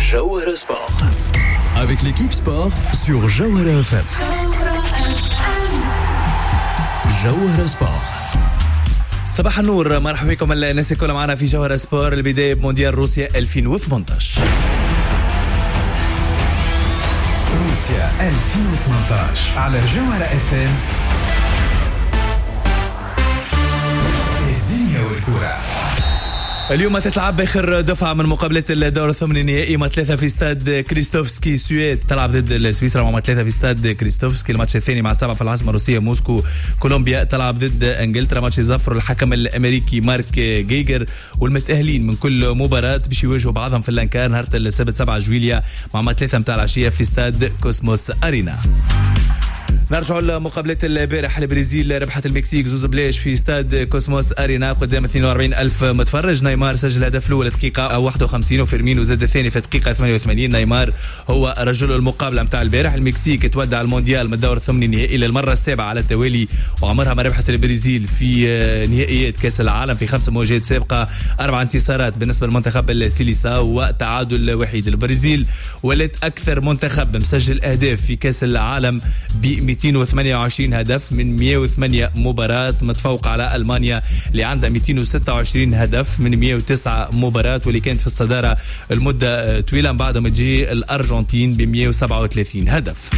Jawhara Sport. Avec l'équipe sport sur Jawhara FM. Jawhara Sport. صباح النور، مرحبا بكم الناس الكل معنا في جوهرة سبور. البداية بمونديال روسيا 2018. روسيا 2018 على جوهرة FM. الدنيا والكرة. اليوم تتلعب باخر دفعه من مقابله الدور الثماني النهائي ما 3 في استاد كريستوفسكي. السويد تلعب ضد سويسرا مع 3 في استاد كريستوفسكي. الماتش الثاني مع 7 في العاصمه الروسيه موسكو. كولومبيا تلعب ضد انجلترا. ماتش يظفر الحكم الامريكي مارك جيجر. والمتاهلين من كل مباراه باش يواجهوا بعضهم في اللانكار نهار السبت 7 جويليا مع 3 متاع العشيه في استاد كوسموس ارينا. نرجع لمقابلة البارح. البرازيل ربحت المكسيك 2-0 في استاد كوسموس أرينا قدام 42 ألف متفرج. نيمار سجل الهدف الأول دقيقة 51 وفيرمينو زاد الثاني في دقيقة 88. نيمار هو رجل المقابلة متاع البارح. المكسيك تودع المونديال من الدور الثماني النهائي للمرة السابعة على التوالي، وعمرها ما ربحت البرازيل في نهائيات كأس العالم في 5 مواجهات سابقة. 4 انتصارات بالنسبة للمنتخب السيليساو وتعادل وحيد. البرازيل ولات أكثر منتخب مسجل أهداف في كأس العالم ب 228 هدف من 108 مباراة، متفوق على ألمانيا اللي عندها 226 هدف من 109 مباراة واللي كانت في الصدارة المدة طويلة. بعد ما تجي الأرجنتين ب 137 هدف.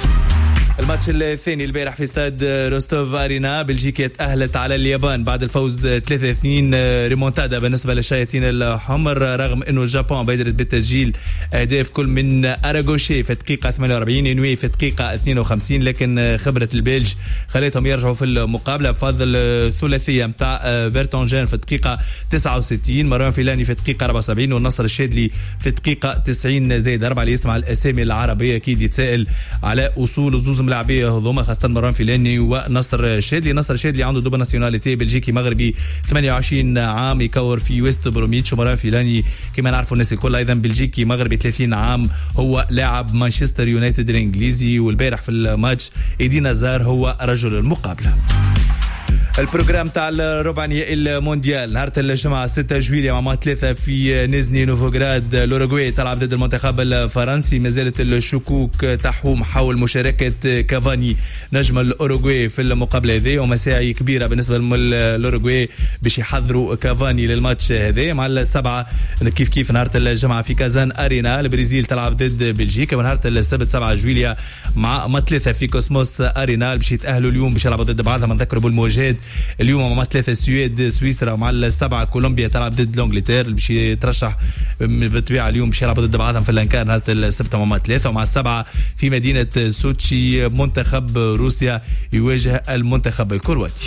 الماتش الثاني البارح في استاد روستوف أرينا. بلجيكا تأهلت على اليابان بعد الفوز 3-2 ريمونتادا بالنسبة للشياطين الحمر، رغم أنه اليابان بادرت بالتسجيل أهداف كل من أراغوشي في دقيقة 48 إنوي في دقيقة 52، لكن خبرة البلج خلتهم يرجعوا في المقابلة بفضل الثلاثية متاع فيرتونجين في دقيقة 69، مروان فيلاني في دقيقة 74 والنصر الشادلي في دقيقة 90 زائد 4. اللي يسمع الأسامي العربية أكيد يتساءل على أصول وزوز لاعبيه هذوما، خاصه مروان فيلاني ونصر الشادلي. نصر الشادلي عنده دوبل ناسيوناليتي بلجيكي مغربي 28 عام يكور في ويست بروميتش، ومروان فيلاني كما نعرفوا الناس الكل ايضا بلجيكي مغربي 30 عام هو لاعب مانشستر يونايتد الانجليزي. والبارح في الماتش ايدي نزار هو رجل المقابله. البروجرام تاع الربع نهائي المونديال نهار الجمعة 6 جويليا مع 3 في نيزني نوفوغراد. الأوروغواي تلعب ضد المنتخب الفرنسي. ما زالت الشكوك تحوم حول مشاركة كافاني نجم الأوروغواي في المقابلة هذه، ومساعي كبيرة بالنسبة للأوروغواي باش يحضروا كافاني للماتش هذا. مع السبعة كيف نهار الجمعة في كازان أرينا. البرازيل تلعب ضد بلجيكا. ونهار السبت 7 جويليا مع 3 في كوسموس أرينا باش يتأهلوا اليوم باش يلعبوا ضد بعضهم. نذكروا بالمواجهات اليوم مع 3 السويد سويسرا، مع 7 كولومبيا تلعب ضد لونجلتير باش يترشح بالطبيعه اليوم باش يلعبوا ضد بعضهم في اللانكار نهار السبت مع 3. ومع 7 في مدينه سوتشي منتخب روسيا يواجه المنتخب الكرواتي.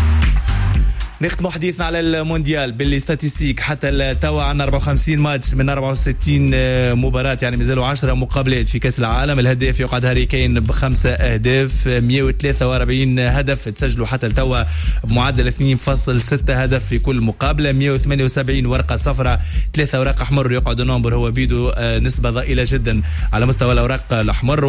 نختم حديثنا على المونديال بالاستاتيستيك. حتى التوا عندنا 54 ماتش من 64 مباراة، يعني مازالوا 10 مقابلات في كأس العالم. الهداف يقعد هاري كين ب5 أهداف، 143 هدف تسجلوا حتى التوا بمعدل 2.6 هدف في كل مقابلة، 178 ورقة صفراء، 3 أوراق أحمر. يقعد النمبر هو بيدو نسبة ضئيلة جدا على مستوى الأوراق الأحمر.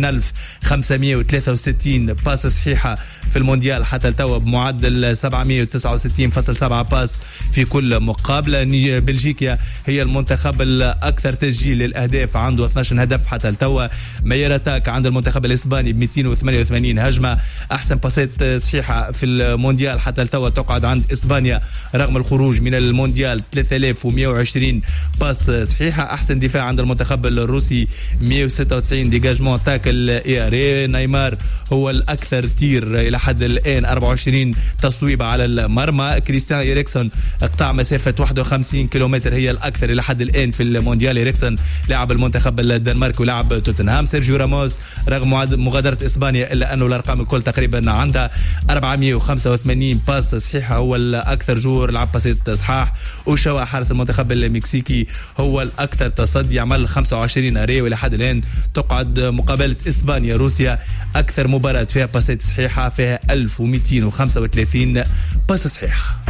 41563 باس صحيحة في المونديال حتى التوا بمعدل 769.7 باس في كل مقابلة. بلجيكا هي المنتخب الأكثر تسجيل للأهداف، عنده 12 هدف حتى التوا. ميراتاك عند المنتخب الإسباني ب 288 هجمة. أحسن باسات صحيحة في المونديال حتى التوا تقعد عند إسبانيا رغم الخروج من المونديال 3120 باس صحيحة. أحسن دفاع عند المنتخب الروسي 196 ديجاجمون تاكل إياري. نيمار هو الأكثر تير إلى حد الآن 24 تصويبة على المرمى. كريستيان إريكسون اقطع مسافة 51 كيلومتر هي الأكثر إلى حد الآن في المونديال. إريكسون لاعب المنتخب الدنمارك ولاعب توتنهام. سيرجيو راموس رغم مغادرة إسبانيا إلا أنه الأرقام الكل تقريبا عندها 485 باس صحيحة، هو الأكثر جور لعب باسات صحاح. وشوا حارس المنتخب المكسيكي هو الأكثر تصدي، عمل 25 أري. وإلى حد الآن تقعد مقابلة إسبانيا روسيا أكثر مباراة فيها باسات صحيحة، فيها 1235 باس صحيحة.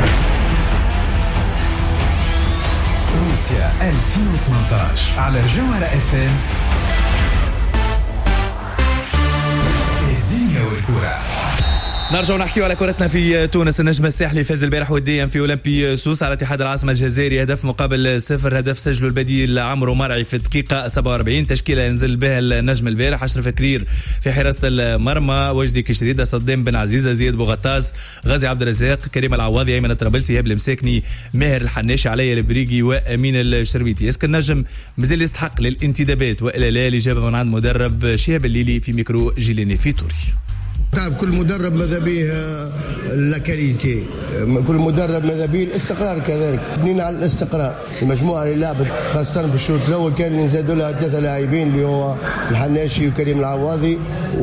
روسيا 2018 على جوهرة FM. الدنيا والكرة. نرجع نحكي على كرتنا في تونس. النجم الساحلي فاز البارح وديا في أولمبي سوس على اتحاد العاصمة الجزائري هدف مقابل 0. هدف سجله البديل عمرو مرعي في الدقيقة 47. تشكيلة ينزل بها النجم البارح: أشرف كرير في حراسة المرمى، وجدي كشريدة، صدام بن عزيزة، زياد بوغطاس، غازي عبد الرزاق، كريم العواضي، أيمن الطرابلسي، إيهاب المساكني، ماهر الحناشي، علي البريقي، وأمين الشربيتي. اسك النجم مازال يستحق للانتدابات وإلا لا؟ الإجابة من عند مدرب شهاب الليلي في ميكرو جيليني فيتوري. تعب كل مدرب ماذا به لاكاليتي، كل مدرب ماذا به الاستقرار كذلك، بنينا على الاستقرار. المجموعه اللي لعبت خاصه في الشوط الاول كان ينزادوا لها 3 لاعبين اللي هو الحناشي وكريم العواضي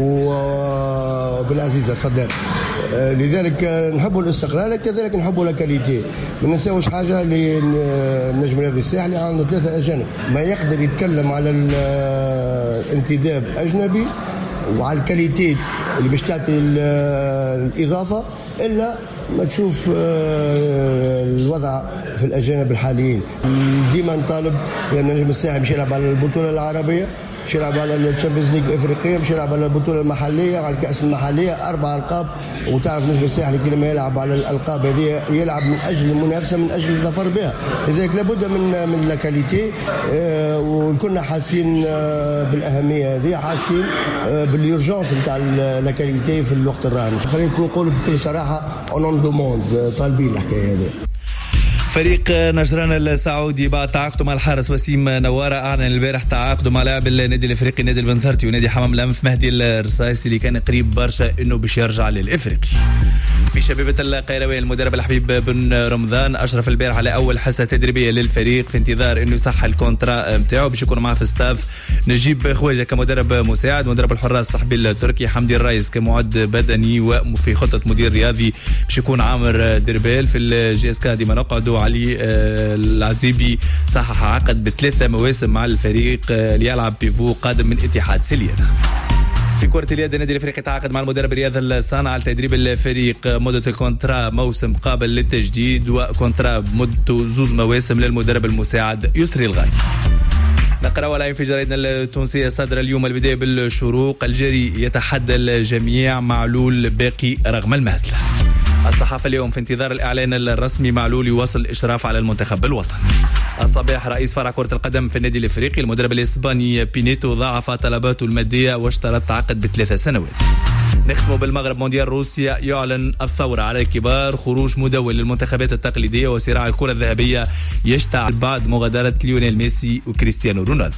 وبن عزيزة صدام. لذلك نحبوا الاستقرار، كذلك نحبوا لاكاليتي. ما ننساوش حاجه اللي النجم الرياضي الساحلي عنده 3 اجانب، ما يقدر يتكلم على الانتداب اجنبي وعلى الكاليتي اللي باش تعطي الإضافة إلا ما تشوف الوضع في الأجانب الحاليين. ديما نطالب لأن النجم الساحلي باش يلعب على البطولة العربية، باش يلعب على الشامبيونز ليج الافريقيه، باش يلعب على البطوله المحليه، على الكاس المحليه، 4 ألقاب. وتعرف نجم الساحلي كي لما يلعب على الالقاب هذه يلعب من اجل المنافسه، من اجل الظفر بها. لذلك لابد من لاكاليتي، وكنا حاسين بالاهميه هذه، حاسين باليورجونس نتاع اللاكاليتي في الوقت الراهن. خلينا نقول بكل صراحه اون دوموند، طالبين الحكايه هذه. فريق نجران السعودي بعد تعاقده مع الحارس وسيم نوارة أعلن البارح تعاقده مع لاعب النادي الافريقي نادي البنزرتي ونادي حمام الأنف مهدي الرصايسي اللي كان قريب برشا انه باش يرجع للافريقي. في شبيبة القيروان المدرب الحبيب بن رمضان اشرف البارح على اول حصه تدريبيه للفريق في انتظار انه يصح الكونترا نتاعو باش يكون معاه في ستاف نجيب خواجه كمدرب مساعد، مدرب الحراس صاحبي التركي حمدي الرايس كمعد بدني، وفي خطه مدير رياضي باش يكون عامر دربال. في الجي اس كا ديما نقعدوا علي العزيبي صحح عقد ب3 مواسم مع الفريق ليلعب بيفو قادم من اتحاد سليانة. في كرة اليد النادي الافريقي تعاقد مع المدرب رياض الصانع لتدريب الفريق، مدة الكونترا موسم قابل للتجديد، وكونترا مدته 2 مواسم للمدرب المساعد يسري الغالي. نقرأ ولا في جريدنا التونسية صدر اليوم البداية بالشروق: الجري يتحدى الجميع، معلول باقي رغم المهزلة. الصحافة اليوم في انتظار الإعلان الرسمي، معلول يواصل الإشراف على المنتخب الوطني. الصباح رئيس فرع كرة القدم في النادي الافريقي المدرب الاسباني بينيتو ضاعف طلباته المادية واشترط عقد ب3 سنوات. نختم بالمغرب: مونديال روسيا يعلن الثورة على الكبار، خروج مدون للمنتخبات التقليدية، وصراع الكرة الذهبية يشتعل بعد مغادرة ليونيل ميسي وكريستيانو رونالدو.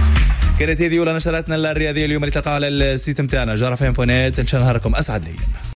كانت هذه أولى نشراتنا الرياضية اليوم اللي تلقاها على السيت متاعنا جرفين.net. إن شاء الله نهاركم أسعد لي.